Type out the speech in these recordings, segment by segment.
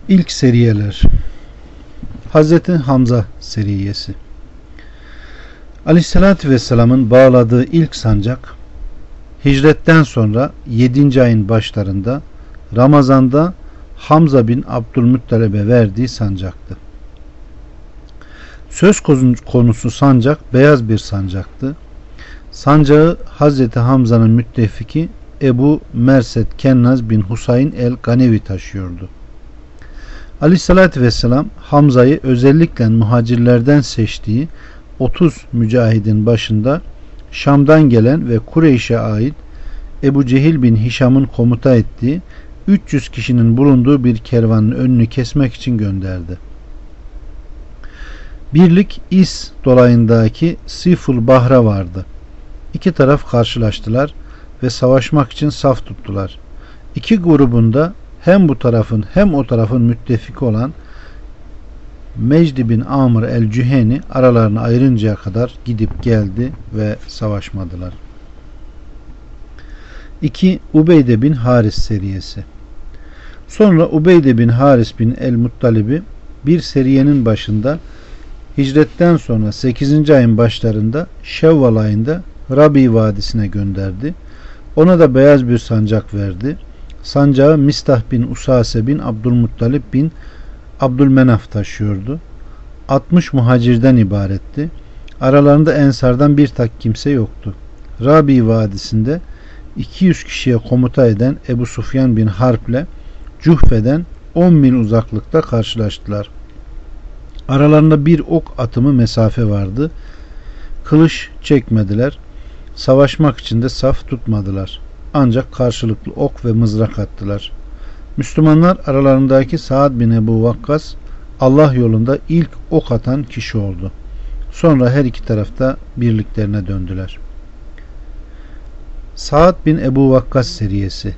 İlk seriyeler. Hazreti Hamza seriyesi. Aleyhissalatü Vesselam'ın bağladığı ilk sancak, hicretten sonra 7. ayın başlarında Ramazan'da Hamza bin Abdülmuttalib'e verdiği sancaktı. Söz konusu sancak beyaz bir sancaktı. Sancağı Hazreti Hamza'nın müttefiki Ebu Merset Kennaz bin Husayn el-Ganevi taşıyordu. Aleyhissalatü Vesselam Hamza'yı özellikle muhacirlerden seçtiği 30 mücahidin başında Şam'dan gelen ve Kureyş'e ait Ebu Cehil bin Hişam'ın komuta ettiği 300 kişinin bulunduğu bir kervanın önünü kesmek için gönderdi. Birlik İs dolayındaki Siful Bahra vardı. İki taraf karşılaştılar ve savaşmak için saf tuttular. İki grubunda hem bu tarafın hem o tarafın müttefiki olan Mecdi bin Amr el-Cüheni aralarını ayırıncaya kadar gidip geldi ve savaşmadılar. 2. Ubeyde bin Haris seriyesi. Sonra Ubeyde bin Haris bin el-Muttalib'i bir seriyenin başında hicretten sonra 8. ayın başlarında Şevval ayında Rabi Vadisi'ne gönderdi. Ona da beyaz bir sancak verdi. Sancağı Mistah bin Usase bin Abdülmuttalib bin Abdülmenaf taşıyordu. 60 muhacirden ibaretti. Aralarında ensardan bir tak kimse yoktu. Rabi Vadisi'nde 200 kişiye komuta eden Ebu Sufyan bin Harp ile Cuhfe'den 10 mil uzaklıkta karşılaştılar. Aralarında bir ok atımı mesafe vardı. Kılıç çekmediler. Savaşmak için de saf tutmadılar. Ancak karşılıklı ok ve mızrak attılar. Müslümanlar aralarındaki Sa'd bin Ebu Vakkas Allah yolunda ilk ok atan kişi oldu. Sonra her iki tarafta birliklerine döndüler. Sa'd bin Ebu Vakkas seriyesi.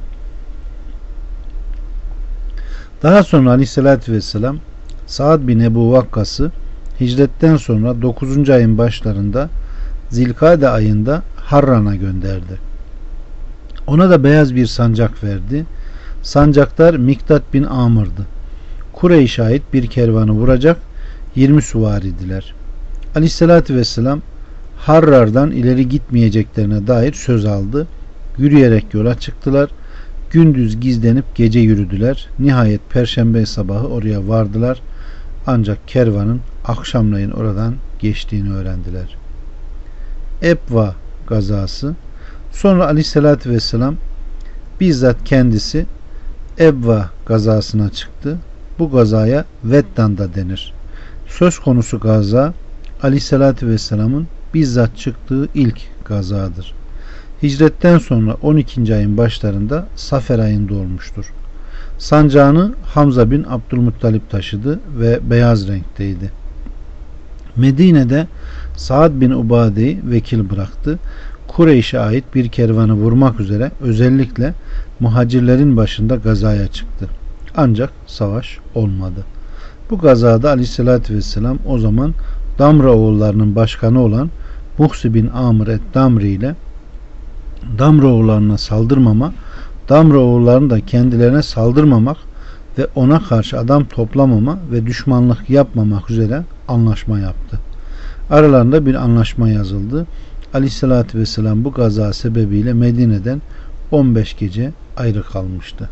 Daha sonra Aleyhisselatü Vesselam Sa'd bin Ebu Vakkas'ı hicretten sonra 9. ayın başlarında Zilkade ayında Harran'a gönderdi. Ona da beyaz bir sancak verdi. Sancaktar Miktat bin Amr'dı. Kureyş'e ait bir kervanı vuracak 20 süvaridiler. Aleyhissalatü Vesselam Harrar'dan ileri gitmeyeceklerine dair söz aldı. Yürüyerek yola çıktılar. Gündüz gizlenip gece yürüdüler. Nihayet Perşembe sabahı oraya vardılar. Ancak kervanın akşamleyin oradan geçtiğini öğrendiler. Ebva gazası. Sonra Aleyhisselatü Vesselam bizzat kendisi Ebva gazasına çıktı. Bu gazaya Veddan da denir. Söz konusu gaza Aleyhisselatü Vesselam'ın bizzat çıktığı ilk gazadır. Hicretten sonra 12. ayın başlarında Safer ayında olmuştur. Sancağını Hamza bin Abdülmuttalib taşıdı ve beyaz renkteydi. Medine'de Sa'd bin Ubade'yi vekil bıraktı. Kureyş'e ait bir kervanı vurmak üzere özellikle muhacirlerin başında gazaya çıktı. Ancak savaş olmadı. Bu gazada Aleyhisselatü Vesselam o zaman Damra oğullarının başkanı olan Muhsi bin Amr et-Damri ile Damra oğullarına saldırmama, Damra oğullarını da kendilerine saldırmamak ve ona karşı adam toplamama ve düşmanlık yapmamak üzere anlaşma yaptı. Aralarında bir anlaşma yazıldı. Aleyhissalatü Vesselam bu gaza sebebiyle Medine'den 15 gece ayrı kalmıştı.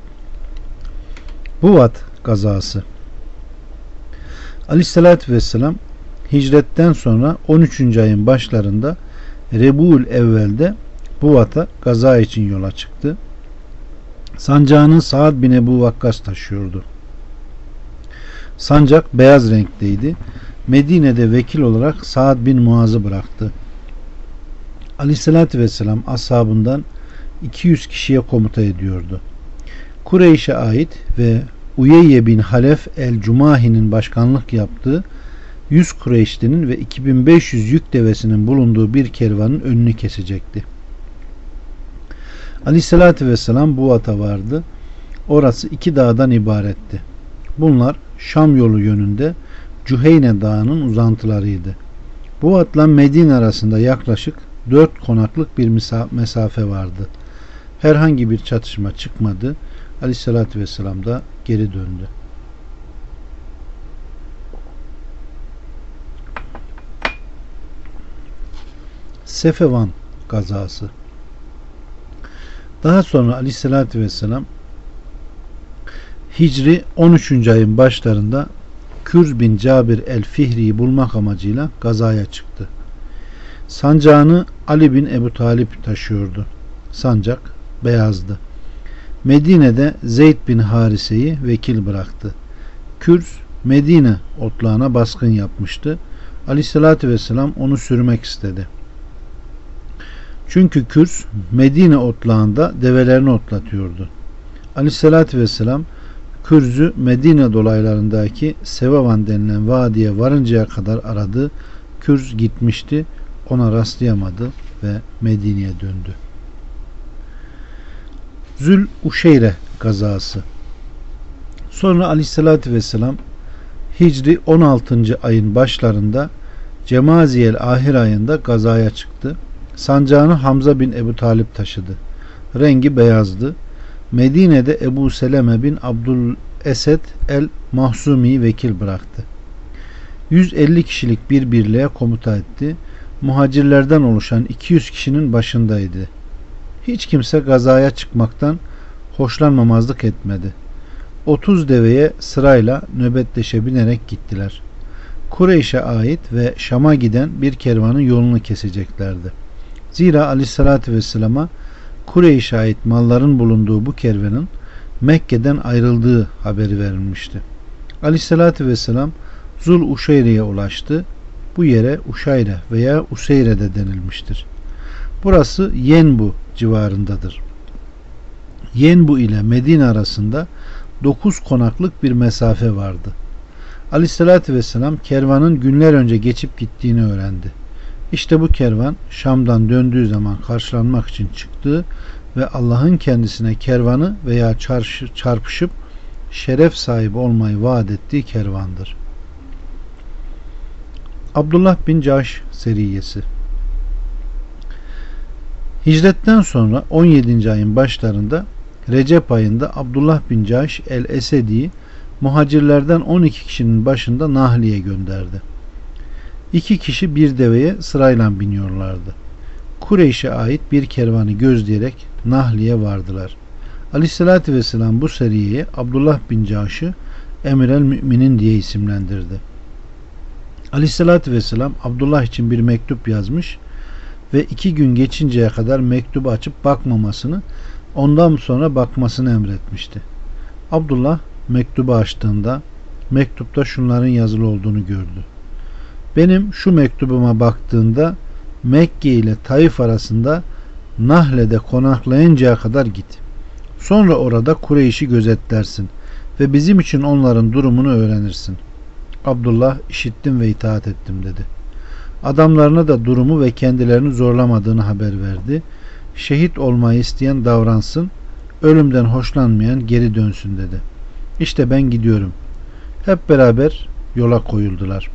Buvat gazası. Aleyhissalatü Vesselam hicretten sonra 13. ayın başlarında Rebul evvelde Buvat'a gaza için yola çıktı. Sancağını Sa'd bin Ebu Vakkas taşıyordu. Sancak beyaz renkteydi. Medine'de vekil olarak Sa'd bin Muaz'ı bıraktı. Aleyhissalatü Vesselam ashabından 200 kişiye komuta ediyordu. Kureyş'e ait ve Uyeyye bin Halef el-Cumahi'nin başkanlık yaptığı 100 Kureyşli'nin ve 2500 yük devesinin bulunduğu bir kervanın önünü kesecekti. Aleyhissalatü Vesselam Buvat'a vardı. Orası 2 dağdan ibaretti. Bunlar Şam yolu yönünde Cüheyne Dağı'nın uzantılarıydı. Buvat'la Medine arasında yaklaşık 4 konaklık bir mesafe vardı. Herhangi bir çatışma çıkmadı. Aleyhissalatü vesselam da geri döndü. Sefevan gazası. Daha sonra Aleyhissalatü vesselam Hicri 13. ayın başlarında Kürz bin Cabir el-Fihri'yi bulmak amacıyla gazaya çıktı. Sancağını Ali bin Ebu Talip taşıyordu. Sancak beyazdı. Medine'de Zeyd bin Harise'yi vekil bıraktı. Kürz Medine otlağına baskın yapmıştı. Aleyhissalatü vesselam onu sürmek istedi. Çünkü Kürz Medine otlağında develerini otlatıyordu. Aleyhissalatü vesselam Kürz'ü Medine dolaylarındaki Sevavan denilen vadiye varıncaya kadar aradı. Kürz gitmişti. Ona rastlayamadı ve Medine'ye döndü. Zül Uşeyre gazası. Sonra Aleyhissalatü vesselam Hicri 16. ayın başlarında Cemaziyel ahir ayında gazaya çıktı. Sancağını Hamza bin Ebu Talip taşıdı. Rengi beyazdı. Medine'de Ebu Seleme bin Abdülesed el-Mahzumi'yi vekil bıraktı. 150 kişilik bir birliğe komuta etti. Muhacirlerden oluşan 200 kişinin başındaydı. Hiç kimse gazaya çıkmaktan hoşlanmamazlık etmedi. 30 deveye sırayla nöbetleşe binerek gittiler. Kureyş'e ait ve Şam'a giden bir kervanın yolunu keseceklerdi. Zira Aleyhisselatü Vesselam'a Kureyş'e ait malların bulunduğu bu kervanın Mekke'den ayrıldığı haberi verilmişti. Aleyhisselatü Vesselam Zul Uşeyre'ye ulaştı. Bu yere Uşayre veya Useyre de denilmiştir. Burası Yenbu civarındadır. Yenbu ile Medine arasında 9 konaklık bir mesafe vardı. Aleyhissalatü vesselam kervanın günler önce geçip gittiğini öğrendi. İşte bu kervan Şam'dan döndüğü zaman karşılanmak için çıktığı ve Allah'ın kendisine kervanı veya çarpışıp şeref sahibi olmayı vaat ettiği kervandır. Abdullah bin Cahş seriyesi. Hicretten sonra 17. ayın başlarında Recep ayında Abdullah bin Cahş el-Esedi'yi muhacirlerden 12 kişinin başında Nahli'ye gönderdi. 2 kişi bir deveye sırayla biniyorlardı. Kureyş'e ait bir kervanı gözleyerek Nahli'ye vardılar. Aleyhissalatü vesselam bu seriyeye Abdullah bin Cahş'ı Emir el Müminin diye isimlendirdi. Aleyhissalatü vesselam Abdullah için bir mektup yazmış ve 2 gün geçinceye kadar mektubu açıp bakmamasını, ondan sonra bakmasını emretmişti. Abdullah mektubu açtığında mektupta şunların yazılı olduğunu gördü. Benim şu mektubuma baktığında Mekke ile Taif arasında Nahle'de konaklayıncaya kadar git. Sonra orada Kureyş'i gözetlersin ve bizim için onların durumunu öğrenirsin. Abdullah işittim ve itaat ettim dedi. Adamlarına da durumu ve kendilerini zorlamadığını haber verdi. Şehit olmayı isteyen davransın, ölümden hoşlanmayan geri dönsün dedi. İşte ben gidiyorum. Hep beraber yola koyuldular.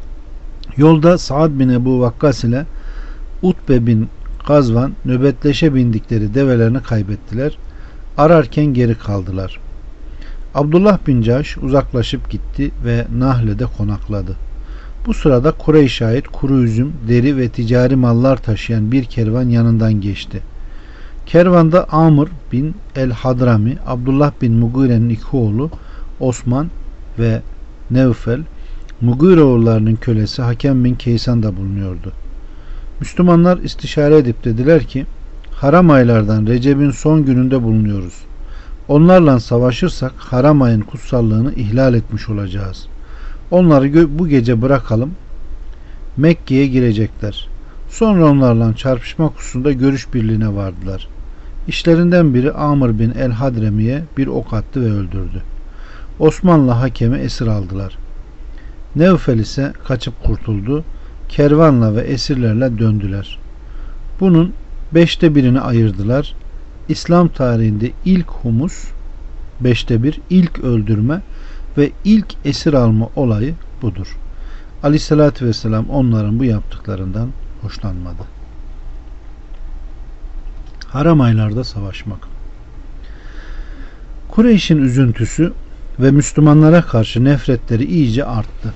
Yolda Sa'd bin Ebu Vakkas ile Utbe bin Gazvan nöbetleşe bindikleri develerini kaybettiler. Ararken geri kaldılar. Abdullah bin Cahş uzaklaşıp gitti ve Nahle'de konakladı. Bu sırada Kureyş'e ait kuru üzüm, deri ve ticari mallar taşıyan bir kervan yanından geçti. Kervanda Amr bin el-Hadrami, Abdullah bin Mugire'nin iki oğlu Osman ve Nevfel, Mugire oğullarının kölesi Hakem bin Keysan da bulunuyordu. Müslümanlar istişare edip dediler ki, haram aylardan Recep'in son gününde bulunuyoruz. Onlarla savaşırsak haram ayın kutsallığını ihlal etmiş olacağız. Onları bu gece bırakalım. Mekke'ye girecekler. Sonra onlarla çarpışmak hususunda görüş birliğine vardılar. İşlerinden biri Amr bin el-Hadremi'ye bir ok attı ve öldürdü. Osman'la Hakem'i esir aldılar. Nevfel ise kaçıp kurtuldu. Kervanla ve esirlerle döndüler. Bunun 5'te birini ayırdılar. İslam tarihinde ilk humus, 5'te 1 ilk öldürme ve ilk esir alma olayı budur. Aleyhissalatü vesselam onların bu yaptıklarından hoşlanmadı. Haram aylarda savaşmak. Kureyş'in üzüntüsü ve Müslümanlara karşı nefretleri iyice arttı.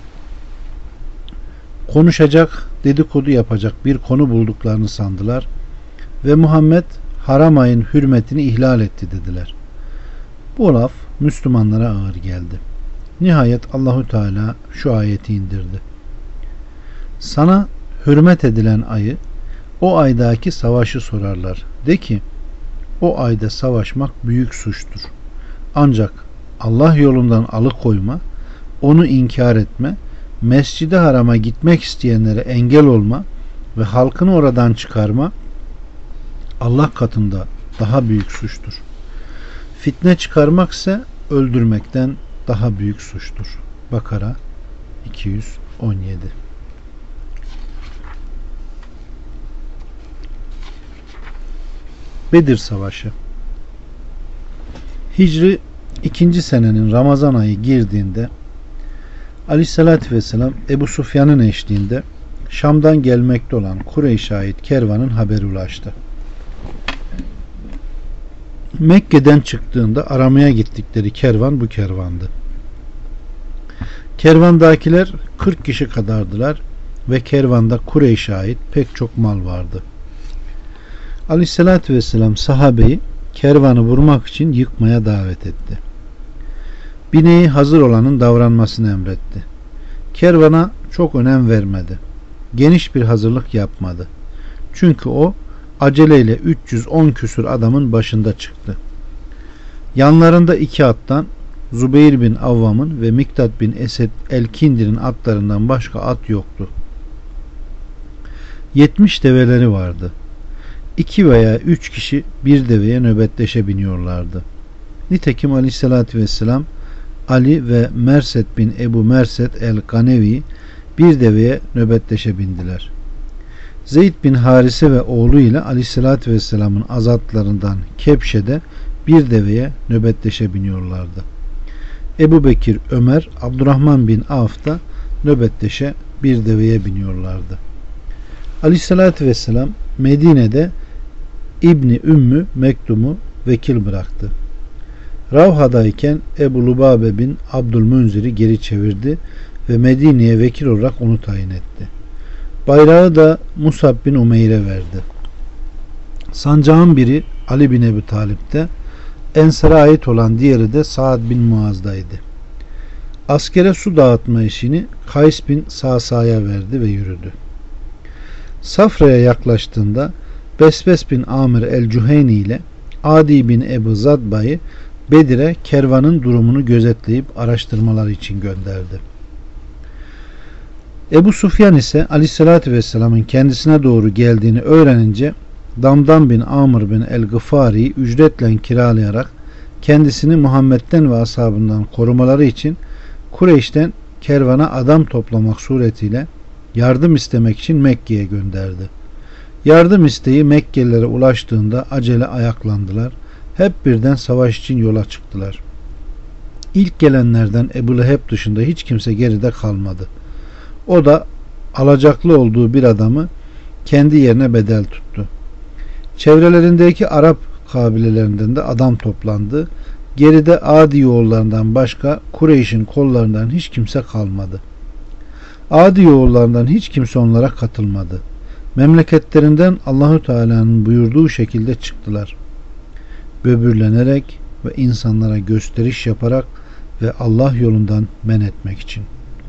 Konuşacak, dedikodu yapacak bir konu bulduklarını sandılar ve Muhammed haram ayın hürmetini ihlal etti dediler. Bu laf Müslümanlara ağır geldi. Nihayet Allahu Teala şu ayeti indirdi. Sana hürmet edilen ayı, o aydaki savaşı sorarlar. De ki, o ayda savaşmak büyük suçtur. Ancak Allah yolundan alıkoyma, onu inkar etme, Mescid-i Haram'a gitmek isteyenlere engel olma ve halkını oradan çıkarma Allah katında daha büyük suçtur. Fitne çıkarmak ise öldürmekten daha büyük suçtur. Bakara 217. Bedir Savaşı. Hicri 2. senenin Ramazan ayı girdiğinde Aleyhisselatü Vesselam Ebu Sufyan'ın eşliğinde Şam'dan gelmekte olan Kureyş'e ait kervanın haberi ulaştı. Mekke'den çıktığında aramaya gittikleri kervan bu kervandı. Kervandakiler 40 kişi kadardılar ve kervanda Kureyş'e ait pek çok mal vardı. Aleyhissalatü vesselam sahabeyi kervanı vurmak için yıkmaya davet etti. Bineği hazır olanın davranmasını emretti. Kervana çok önem vermedi. Geniş bir hazırlık yapmadı. Çünkü o aceleyle 310 küsur adamın başında çıktı. Yanlarında 2 attan Zübeyir bin Avvam'ın ve Miktat bin Esed el-Kindir'in atlarından başka at yoktu. 70 develeri vardı. 2 veya 3 kişi bir deveye nöbetleşe biniyorlardı. Nitekim Aleyhisselatü Vesselam Ali ve Merset bin Ebu Merset el-Ganevi bir deveye nöbetleşe bindiler. Zeyd bin Harise ve oğlu ile Aleyhisselatü Vesselam'ın azatlarından Kepşe'de bir deveye nöbetleşe biniyorlardı. Ebu Bekir, Ömer, Abdurrahman bin Avf da nöbetleşe bir deveye biniyorlardı. Aleyhisselatü Vesselam Medine'de İbni Ümmü Mektum'u vekil bıraktı. Ravha'dayken Ebu Lubabe bin Abdülmünzir'i geri çevirdi ve Medine'ye vekil olarak onu tayin etti. Bayrağı da Musab bin Umeyr'e verdi. Sancağın biri Ali bin Ebi Talip'te, Ensar'a ait olan diğeri de Sa'd bin Muaz'daydı. Askere su dağıtma işini Kays bin Sa'sa'ya verdi ve yürüdü. Safra'ya yaklaştığında Besbes bin Amir el-Cüheyni ile Adi bin Ebu Zadba'yı Bedir'e kervanın durumunu gözetleyip araştırmaları için gönderdi. Ebu Sufyan ise Aleyhisselatü Vesselam'ın kendisine doğru geldiğini öğrenince Damdam bin Amr bin el-Gıfari'yi ücretle kiralayarak kendisini Muhammed'den ve ashabından korumaları için Kureyş'ten kervana adam toplamak suretiyle yardım istemek için Mekke'ye gönderdi. Yardım isteği Mekkelilere ulaştığında acele ayaklandılar. Hep birden savaş için yola çıktılar. İlk gelenlerden Ebu Leheb dışında hiç kimse geride kalmadı. O da alacaklı olduğu bir adamı kendi yerine bedel tuttu. Çevrelerindeki Arap kabilelerinden de adam toplandı. Geride Adi oğullarından başka Kureyş'in kollarından hiç kimse kalmadı. Adi oğullarından hiç kimse onlara katılmadı. Memleketlerinden Allahu Teala'nın buyurduğu şekilde çıktılar. Böbürlenerek ve insanlara gösteriş yaparak ve Allah yolundan men etmek için.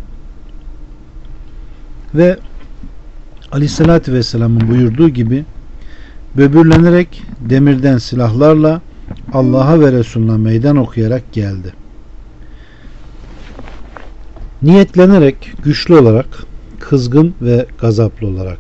Ve Aleyhisselatü Vesselam'ın buyurduğu gibi böbürlenerek demirden silahlarla Allah'a ve Resulüne meydan okuyarak geldi. Niyetlenerek, güçlü olarak, kızgın ve gazaplı olarak.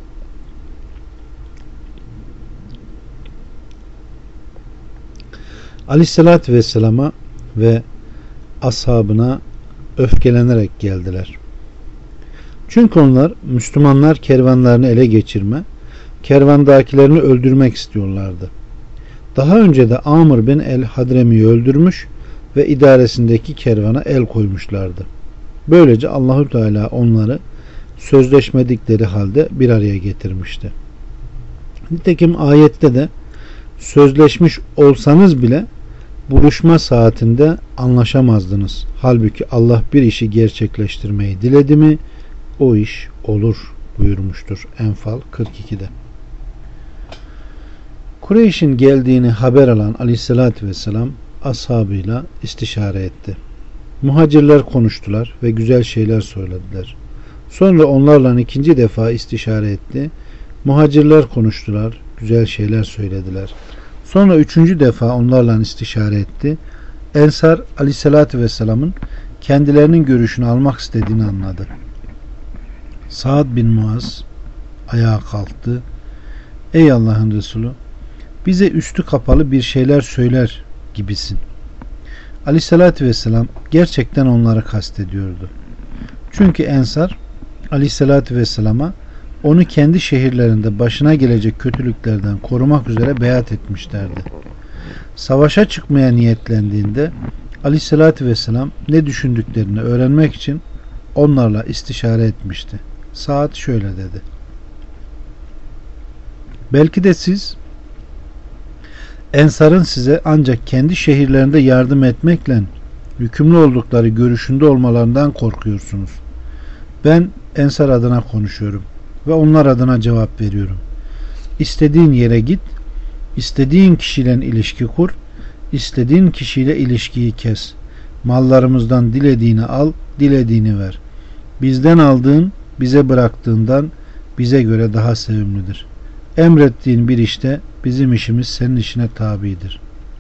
Aleyhisselatü Vesselam'a ve ashabına öfkelenerek geldiler. Çünkü onlar Müslümanlar kervanlarını ele geçirme, kervandakilerini öldürmek istiyorlardı. Daha önce de Amr bin el-Hadremi'yi öldürmüş ve idaresindeki kervana el koymuşlardı. Böylece Allahu Teala onları sözleşmedikleri halde bir araya getirmişti. Nitekim ayette de sözleşmiş olsanız bile buluşma saatinde anlaşamazdınız. Halbuki Allah bir işi gerçekleştirmeyi diledi mi o iş olur buyurmuştur Enfal 42'de. Kureyş'in geldiğini haber alan Aleyhisselatü Vesselam ashabıyla istişare etti. Muhacirler konuştular ve güzel şeyler söylediler. Sonra onlarla ikinci defa istişare etti. Muhacirler konuştular, güzel şeyler söylediler. Sonra üçüncü defa onlarla istişare etti. Ensar Aleyhisselatü Vesselam'ın kendilerinin görüşünü almak istediğini anladı. Sa'd bin Muaz ayağa kalktı. Ey Allah'ın Resulü, bize üstü kapalı bir şeyler söyler gibisin. Aleyhissalatü vesselam gerçekten onları kastediyordu. Çünkü Ensar Aleyhissalatü vesselama onu kendi şehirlerinde başına gelecek kötülüklerden korumak üzere beyat etmişlerdi. Savaşa çıkmaya niyetlendiğinde Aleyhissalatü vesselam ne düşündüklerini öğrenmek için onlarla istişare etmişti. Sa'd şöyle dedi: belki de siz Ensar'ın size ancak kendi şehirlerinde yardım etmekle yükümlü oldukları görüşünde olmalarından korkuyorsunuz. Ben Ensar adına konuşuyorum ve onlar adına cevap veriyorum. İstediğin yere git, istediğin kişiyle ilişki kur, istediğin kişiyle ilişkiyi kes. Mallarımızdan dilediğini al, dilediğini ver. Bizden aldığın, bize bıraktığından bize göre daha sevimlidir. Emrettiğin bir işte bizim işimiz senin işine tabidir.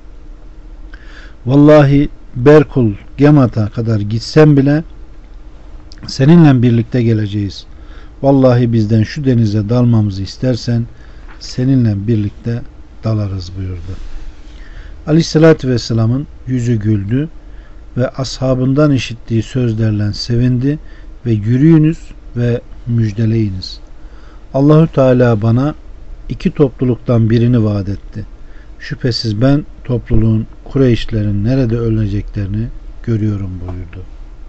Vallahi Berkul, Gemat'a kadar gitsem bile seninle birlikte geleceğiz. Vallahi bizden şu denize dalmamızı istersen seninle birlikte dalarız buyurdu. Aleyhissalatü vesselamın yüzü güldü ve ashabından işittiği sözlerle sevindi ve yürüyünüz ve müjdeleyiniz. Allahü Teala bana iki topluluktan birini vaat etti. Şüphesiz ben topluluğun Kureyşlerin nerede öleceklerini görüyorum buyurdu.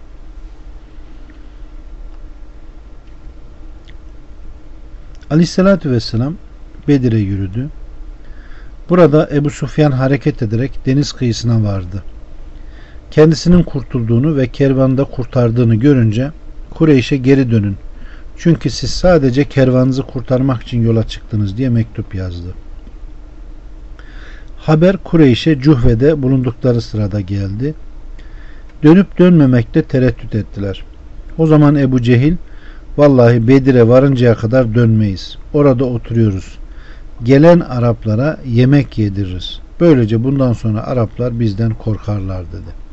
Aleyhissalatü vesselam Bedir'e yürüdü. Burada Ebu Sufyan hareket ederek deniz kıyısına vardı. Kendisinin kurtulduğunu ve kervanı kurtardığını görünce Kureyş'e geri dönün. Çünkü siz sadece kervanınızı kurtarmak için yola çıktınız diye mektup yazdı. Haber Kureyş'e Cuhve'de bulundukları sırada geldi. Dönüp dönmemekte tereddüt ettiler. O zaman Ebu Cehil, vallahi Bedir'e varıncaya kadar dönmeyiz. Orada oturuyoruz. Gelen Araplara yemek yediririz. Böylece bundan sonra Araplar bizden korkarlar dedi.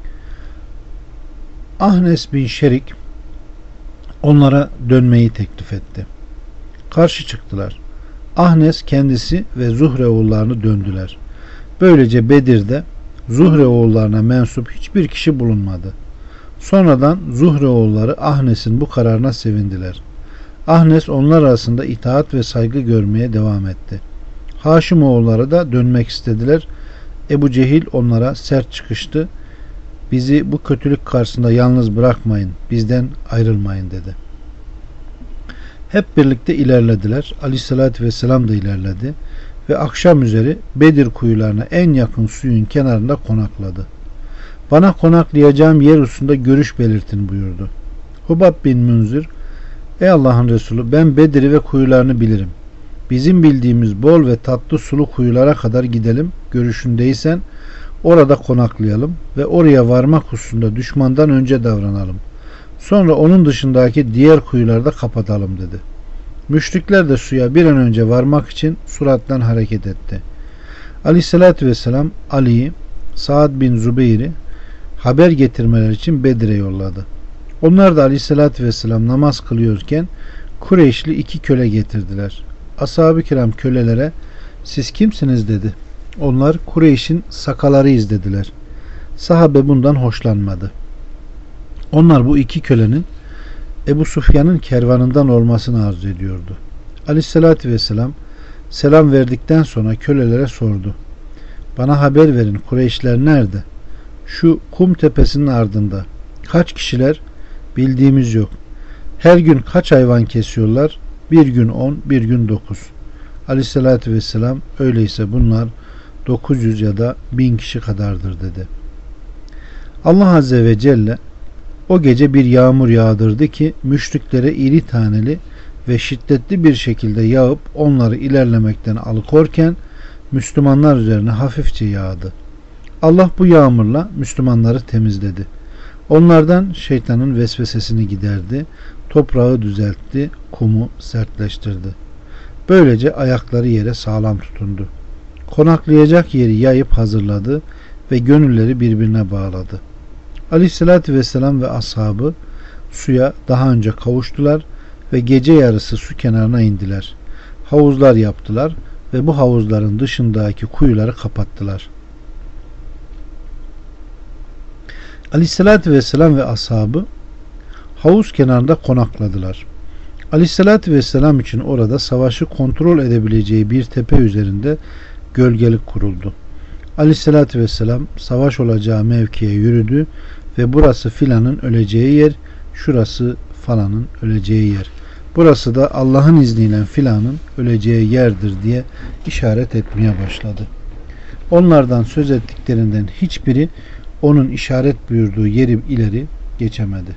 Ahnes bin Şerik onlara dönmeyi teklif etti. Karşı çıktılar. Ahnes kendisi ve Zuhre oğullarını döndüler. Böylece Bedir'de Zuhre oğullarına mensup hiçbir kişi bulunmadı. Sonradan Zuhre oğulları Ahnes'in bu kararına sevindiler. Ahnes onlar arasında itaat ve saygı görmeye devam etti. Haşim oğulları da dönmek istediler. Ebu Cehil onlara sert çıkıştı. Bizi bu kötülük karşısında yalnız bırakmayın, bizden ayrılmayın dedi. Hep birlikte ilerlediler. Aleyhissalatü vesselam da ilerledi ve akşam üzeri Bedir kuyularına en yakın suyun kenarında konakladı. Bana konaklayacağım yer hususunda görüş belirtin buyurdu. Hubab bin Münzir, ey Allah'ın Resulü, ben Bedir'i ve kuyularını bilirim. Bizim bildiğimiz bol ve tatlı sulu kuyulara kadar gidelim, görüşündeysen orada konaklayalım ve oraya varmak hususunda düşmandan önce davranalım. Sonra onun dışındaki diğer kuyularda kapatalım dedi. Müşrikler de suya bir an önce varmak için surattan hareket etti. Aleyhissalatü vesselam Ali'yi, Sa'd bin Zübeyir'i haber getirmeler için Bedir'e yolladı. Onlar da Aleyhissalatü vesselam namaz kılıyorken Kureyşli iki köle getirdiler. Ashab-ı kiram kölelere siz kimsiniz dedi. Onlar Kureyş'in sakalarıyız dediler. Sahabe bundan hoşlanmadı. Onlar bu iki kölenin Ebu Sufyan'ın kervanından olmasını arzu ediyordu. Aleyhissalatü vesselam selam verdikten sonra kölelere sordu. Bana haber verin, Kureyşler nerede? Şu kum tepesinin ardında. Kaç kişiler? Bildiğimiz yok. Her gün kaç hayvan kesiyorlar? Bir gün 10, bir gün 9. Aleyhissalatü vesselam öyleyse bunlar 900 ya da 1000 kişi kadardır dedi. Allah Azze ve Celle o gece bir yağmur yağdırdı ki müşriklere iri taneli ve şiddetli bir şekilde yağıp onları ilerlemekten alıkorken Müslümanlar üzerine hafifçe yağdı. Allah bu yağmurla Müslümanları temizledi. Onlardan şeytanın vesvesesini giderdi, toprağı düzeltti, kumu sertleştirdi. Böylece ayakları yere sağlam tutundu. Konaklayacak yeri yayıp hazırladı ve gönülleri birbirine bağladı. Aleyhissalatü vesselam ve ashabı suya daha önce kavuştular ve gece yarısı su kenarına indiler. Havuzlar yaptılar ve bu havuzların dışındaki kuyuları kapattılar. Aleyhissalatü vesselam ve ashabı havuz kenarında konakladılar. Aleyhissalatü vesselam için orada savaşı kontrol edebileceği bir tepe üzerinde gölgelik kuruldu. Aleyhissalatü vesselam savaş olacağı mevkiye yürüdü ve burası filanın öleceği yer, şurası falanın öleceği yer, burası da Allah'ın izniyle filanın öleceği yerdir diye işaret etmeye başladı. Onlardan söz ettiklerinden hiçbiri onun işaret buyurduğu yeri ileri geçemedi.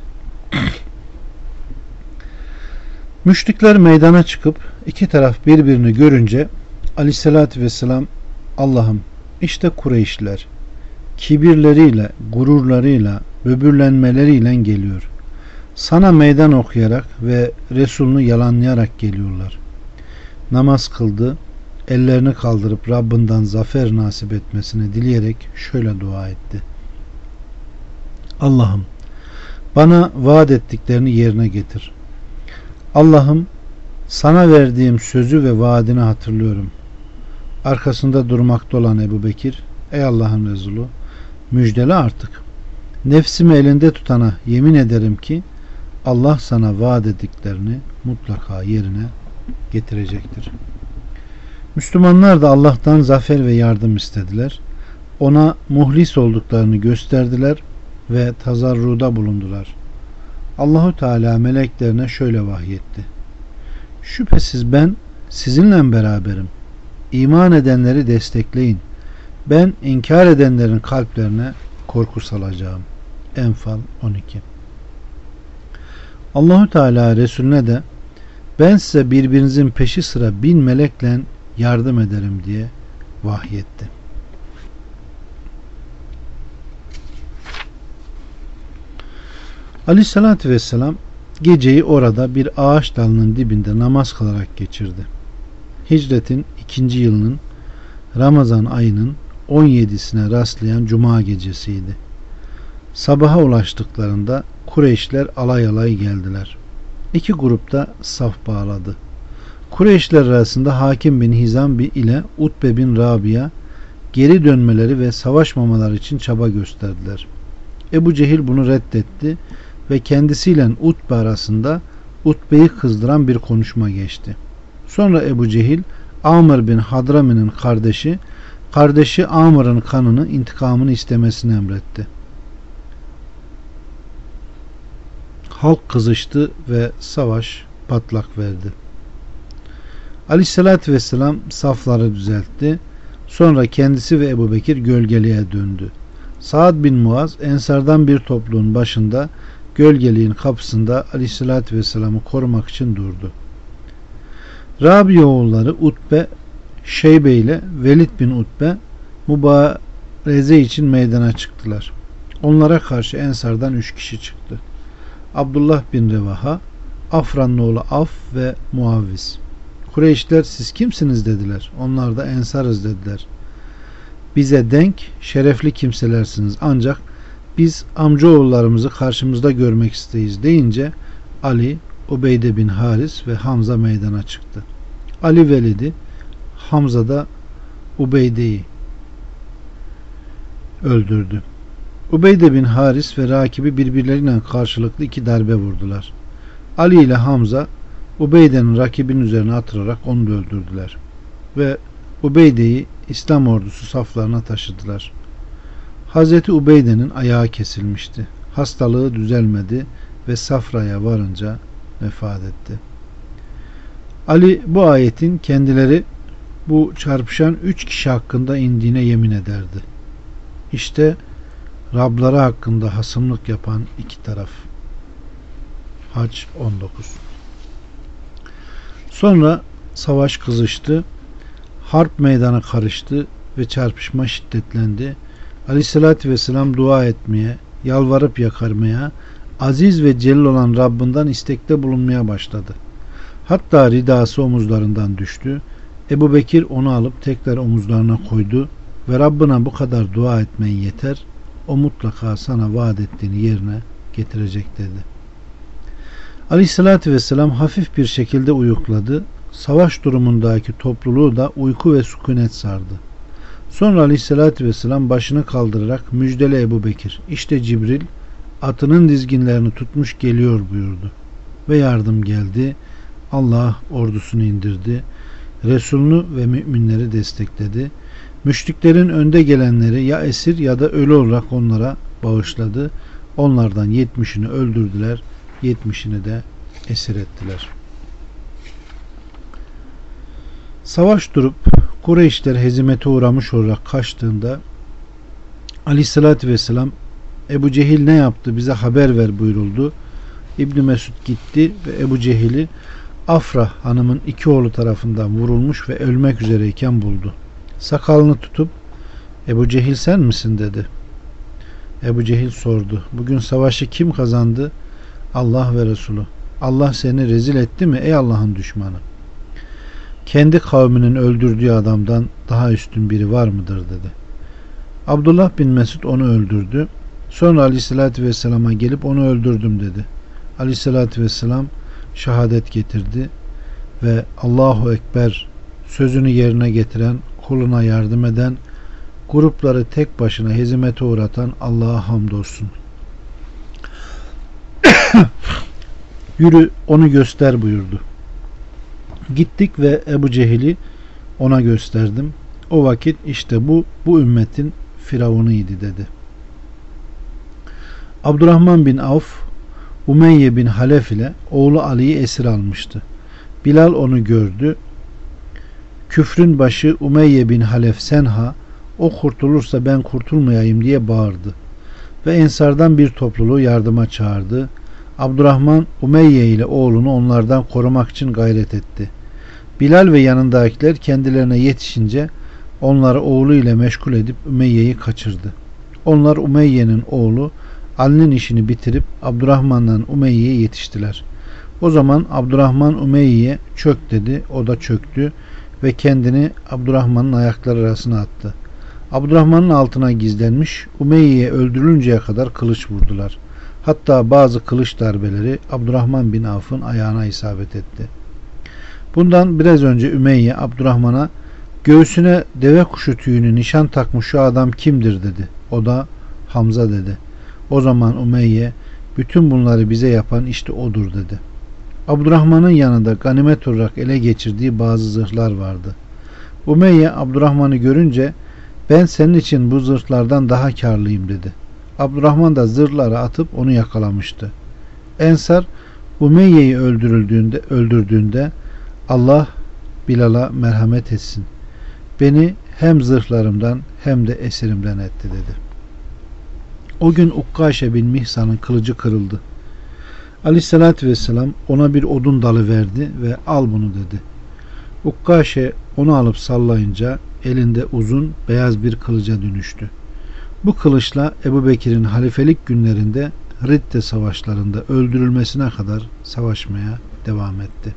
Müşrikler meydana çıkıp iki taraf birbirini görünce Aleyhisselatü Vesselam, Allah'ım işte Kureyşliler kibirleriyle, gururlarıyla, böbürlenmeleriyle geliyor. Sana meydan okuyarak ve Resulünü yalanlayarak geliyorlar. Namaz kıldı, ellerini kaldırıp Rabbinden zafer nasip etmesini dileyerek şöyle dua etti. Allah'ım bana vaat ettiklerini yerine getir. Allah'ım sana verdiğim sözü ve vaadini hatırlıyorum. Arkasında durmakta olan Ebu Bekir, ey Allah'ın Resulü, müjdele artık. Nefsimi elinde tutana yemin ederim ki Allah sana vaat ettiklerini mutlaka yerine getirecektir. Müslümanlar da Allah'tan zafer ve yardım istediler. Ona muhlis olduklarını gösterdiler ve tazarruda bulundular. Allahu Teala meleklerine şöyle vahyetti. Şüphesiz ben sizinle beraberim. İman edenleri destekleyin. Ben inkar edenlerin kalplerine korku salacağım. Enfal 12. Allahu Teala Resulüne de ben size birbirinizin peşi sıra 1000 melekle yardım ederim diye vahyetti. Aleyhissalatü vesselam geceyi orada bir ağaç dalının dibinde namaz kılarak geçirdi. Hicretin 2. yılının Ramazan ayının 17'sine rastlayan Cuma gecesiydi. Sabaha ulaştıklarında Kureyşler alay alay geldiler. İki grupta saf bağladı. Kureyşler arasında Hakim bin Hizam ile Utbe bin Rabia geri dönmeleri ve savaşmamaları için çaba gösterdiler. Ebu Cehil bunu reddetti ve kendisiyle Utbe arasında Utbe'yi kızdıran bir konuşma geçti. Sonra Ebu Cehil Amr bin Hadrami'nin kardeşi Amr'ın kanını, intikamını istemesini emretti. Halk kızıştı ve savaş patlak verdi. Aleyhissalatü vesselam safları düzeltti. Sonra kendisi ve Ebu Bekir gölgeliğe döndü. Sa'd bin Muaz Ensardan bir topluluğun başında gölgeliğin kapısında Aleyhissalatü vesselam'ı korumak için durdu. Rabi oğulları Utbe, Şeybe ile Velid bin Utbe mübareze için meydana çıktılar. Onlara karşı Ensardan 3 kişi çıktı. Abdullah bin Revaha, Afran'ın oğlu Af ve Muavviz. Kureyşler siz kimsiniz dediler. Onlar da Ensarız dediler. Bize denk, şerefli kimselersiniz ancak biz amcaoğullarımızı karşımızda görmek isteyiz deyince Ali, Ubeyde bin Haris ve Hamza meydana çıktı. Ali Velid'i, Hamza da Ubeyde'yi öldürdü. Ubeyde bin Haris ve rakibi birbirleriyle karşılıklı 2 darbe vurdular. Ali ile Hamza Ubeyde'nin rakibinin üzerine atırarak onu da öldürdüler. Ve Ubeyde'yi İslam ordusu saflarına taşıdılar. Hazreti Ubeyde'nin ayağı kesilmişti. Hastalığı düzelmedi ve Safra'ya varınca vefat etti. Ali bu ayetin kendileri bu çarpışan 3 kişi hakkında indiğine yemin ederdi. İşte Rabları hakkında hasımlık yapan iki taraf. Hac 19. Sonra savaş kızıştı. Harp meydanı karıştı ve çarpışma şiddetlendi. Aleyhissalatü vesselam dua etmeye, yalvarıp yakarmaya, aziz ve celil olan Rabbinden istekte bulunmaya başladı. Hatta ridası omuzlarından düştü. Ebu Bekir onu alıp tekrar omuzlarına koydu ve Rabbına bu kadar dua etmen yeter, o mutlaka sana vaat ettiğini yerine getirecek dedi. Aleyhissalatü vesselam hafif bir şekilde uyukladı. Savaş durumundaki topluluğu da uyku ve sükunet sardı. Sonra Aleyhissalatü vesselam başını kaldırarak müjdele Ebu Bekir, işte Cibril atının dizginlerini tutmuş geliyor buyurdu. Ve yardım geldi. Allah ordusunu indirdi. Resulünü ve müminleri destekledi. Müşriklerin önde gelenleri ya esir ya da ölü olarak onlara bağışladı. Onlardan 70'ini öldürdüler. 70'ini de esir ettiler. Savaş durup Kureyşler hezimete uğramış olarak kaçtığında Aleyhissalatü vesselam Ebu Cehil ne yaptı bize haber ver buyuruldu. İbn Mesud gitti ve Ebu Cehil'i Afra hanımın iki oğlu tarafından vurulmuş ve ölmek üzereyken buldu. Sakalını tutup Ebu Cehil sen misin dedi. Ebu Cehil sordu. Bugün savaşı kim kazandı? Allah ve Resulü. Allah seni rezil etti mi ey Allah'ın düşmanı? Kendi kavminin öldürdüğü adamdan daha üstün biri var mıdır dedi. Abdullah bin Mesud onu öldürdü. Sonra Aleyhisselatü Vesselam'a gelip onu öldürdüm dedi. Aleyhisselatü Vesselam şehadet getirdi ve Allahu Ekber sözünü yerine getiren, kuluna yardım eden, grupları tek başına hezimete uğratan Allah'a hamdolsun. Yürü onu göster buyurdu. Gittik ve Ebu Cehil'i ona gösterdim. O vakit işte bu ümmetin firavunuydu dedi. Abdurrahman bin Avf Umeyye bin Halef ile oğlu Ali'yi esir almıştı. Bilal onu gördü. Küfrün başı Umeyye bin Halef senha, o kurtulursa ben kurtulmayayım diye bağırdı. Ve Ensardan bir topluluğu yardıma çağırdı. Abdurrahman Umeyye ile oğlunu onlardan korumak için gayret etti. Bilal ve yanındakiler kendilerine yetişince onları oğlu ile meşgul edip Umeyye'yi kaçırdı. Onlar Umeyye'nin oğlu Ali'nin işini bitirip Abdurrahman'dan Umeyye'ye yetiştiler. O zaman Abdurrahman Umeyye'ye çök dedi. O da çöktü ve kendini Abdurrahman'ın ayakları arasına attı. Abdurrahman'ın altına gizlenmiş, Umeyye'ye öldürülünceye kadar kılıç vurdular. Hatta bazı kılıç darbeleri Abdurrahman bin Avf'ın ayağına isabet etti. Bundan biraz önce Ümeyye Abdurrahman'a göğsüne deve kuşu tüyünü nişan takmış şu adam kimdir dedi. O da Hamza dedi. O zaman Umeyye bütün bunları bize yapan işte odur dedi. Abdurrahman'ın yanında ganimet olarak ele geçirdiği bazı zırhlar vardı. Umeyye Abdurrahman'ı görünce ben senin için bu zırhlardan daha karlıyım dedi. Abdurrahman da zırhları atıp onu yakalamıştı. Ensar Umeyye'yi öldürdüğünde Allah Bilal'a merhamet etsin. Beni hem zırhlarımdan hem de esirimden etti dedi. O gün Ukkaşe bin Mihsan'ın kılıcı kırıldı. Aleyhissalatü vesselam ona bir odun dalı verdi ve al bunu dedi. Ukkaşe onu alıp sallayınca elinde uzun beyaz bir kılıca dönüştü. Bu kılıçla Ebu Bekir'in halifelik günlerinde Ridde savaşlarında öldürülmesine kadar savaşmaya devam etti.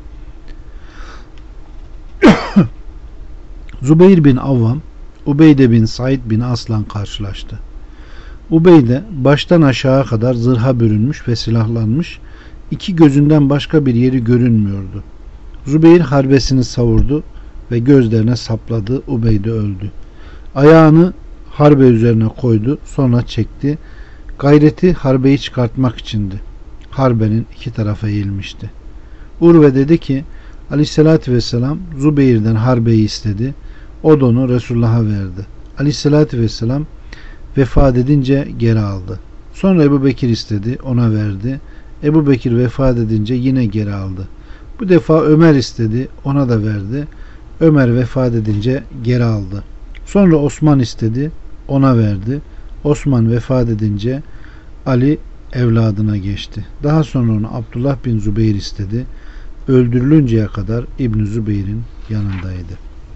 Zübeyir bin Avvam, Ubeyde bin Said bin Aslan karşılaştı. Ubeyde baştan aşağı kadar zırha bürünmüş ve silahlanmış, iki gözünden başka bir yeri görünmüyordu. Zübeyir harbesini savurdu ve gözlerine sapladı. Ubeyde öldü. Ayağını harbe üzerine koydu, sonra çekti. Gayreti harbeyi çıkartmak içindi. Harbenin iki tarafa eğilmişti. Urve dedi ki Aleyhissalatü vesselam Zübeyir'den harbeyi istedi. O da onu Resulullah'a verdi. Aleyhissalatü vesselam vefat edince geri aldı. Sonra Ebu Bekir istedi, ona verdi. Ebu Bekir vefat edince yine geri aldı. Bu defa Ömer istedi, ona da verdi. Ömer vefat edince geri aldı. Sonra Osman istedi, ona verdi. Osman vefat edince Ali evladına geçti. Daha sonra onu Abdullah bin Zübeyir istedi. Öldürülünceye kadar İbn Zübeyir'in yanındaydı.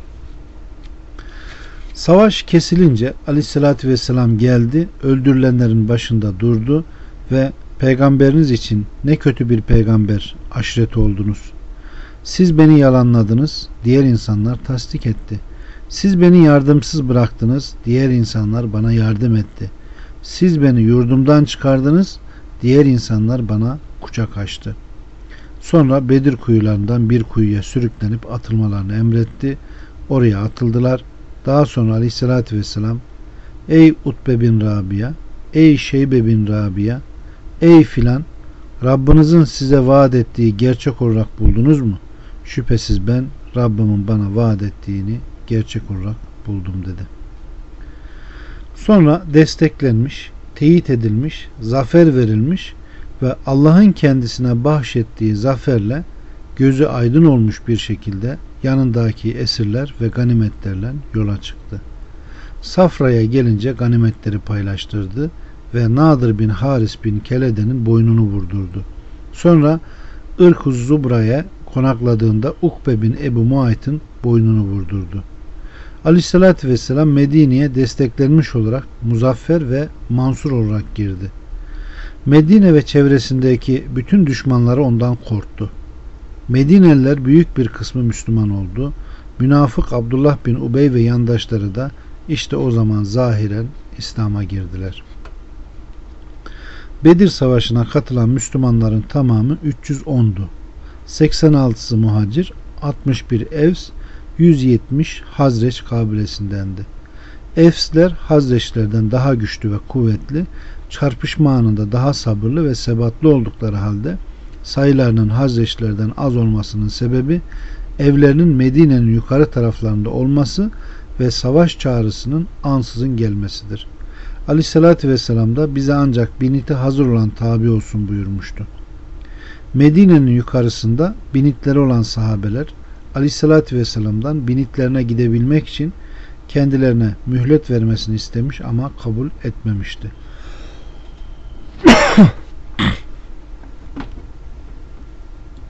Savaş kesilince Aleyhisselatü Vesselam geldi, öldürülenlerin başında durdu ve peygamberiniz için ne kötü bir peygamber aşiret oldunuz. Siz beni yalanladınız, diğer insanlar tasdik etti. Siz beni yardımsız bıraktınız, diğer insanlar bana yardım etti. Siz beni yurdumdan çıkardınız, diğer insanlar bana kucak açtı. Sonra Bedir kuyularından bir kuyuya sürüklenip atılmalarını emretti. Oraya atıldılar. Daha sonra Aleyhisselatü Vesselam, ey Utbe bin Rabia, ey Şeybe bin Rabia, ey filan, Rabbinizin size vaat ettiği gerçek olarak buldunuz mu? Şüphesiz ben Rabbimin bana vaat ettiğini gerçek olarak buldum dedi. Sonra desteklenmiş, teyit edilmiş, zafer verilmiş ve Allah'ın kendisine bahşettiği zaferle gözü aydın olmuş bir şekilde yanındaki esirler ve ganimetlerle yola çıktı. Safra'ya gelince ganimetleri paylaştırdı ve Nadir bin Haris bin Kelede'nin boynunu vurdurdu. Sonra Irk-ı Zubra'ya konakladığında Ukbe bin Ebu Muayt'ın boynunu vurdurdu. Aleyhissalatü Vesselam Medine'ye desteklenmiş olarak muzaffer ve mansur olarak girdi. Medine ve çevresindeki bütün düşmanları ondan korktu. Medineliler büyük bir kısmı Müslüman oldu. Münafık Abdullah bin Ubey ve yandaşları da işte o zaman zahiren İslam'a girdiler. Bedir Savaşı'na katılan Müslümanların tamamı 310'du. 86'sı muhacir, 61 Evs, 170 Hazreç kabilesindendi. Evsler Hazreçlerden daha güçlü ve kuvvetli, çarpışma anında daha sabırlı ve sebatlı oldukları halde sayılarının Hazreçlerden az olmasının sebebi evlerinin Medine'nin yukarı taraflarında olması ve savaş çağrısının ansızın gelmesidir. Aleyhissalatü Vesselam da bize ancak biniti hazır olan tabi olsun buyurmuştu. Medine'nin yukarısında binitleri olan sahabeler Aleyhissalatü Vesselam'dan binitlerine gidebilmek için kendilerine mühlet vermesini istemiş ama kabul etmemişti.